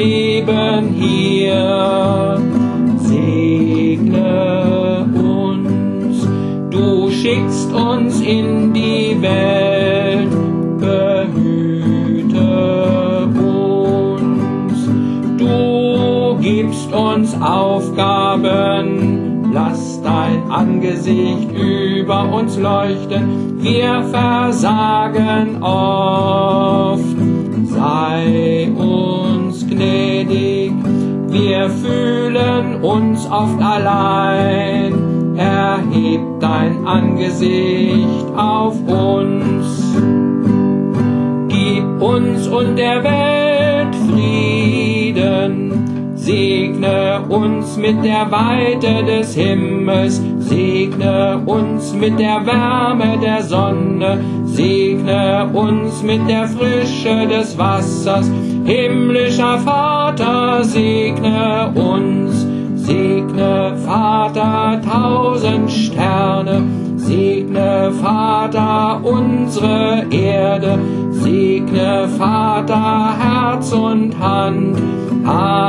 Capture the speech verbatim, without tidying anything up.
Leben hier. Segne uns, du schickst uns in die Welt, behüte uns, du gibst uns Aufgaben, lass dein Angesicht über uns leuchten, wir versagen oft, sei uns gnädig, wir fühlen uns oft allein, erheb dein Angesicht auf uns, gib uns und der Welt Frieden, segne uns mit der Weite des Himmels, segne uns mit der Wärme der Sonne, segne uns mit der Frische des Wassers. Himmlischer Vater, segne uns, segne Vater tausend Sterne, segne Vater unsere Erde, segne Vater Herz und Hand. Amen.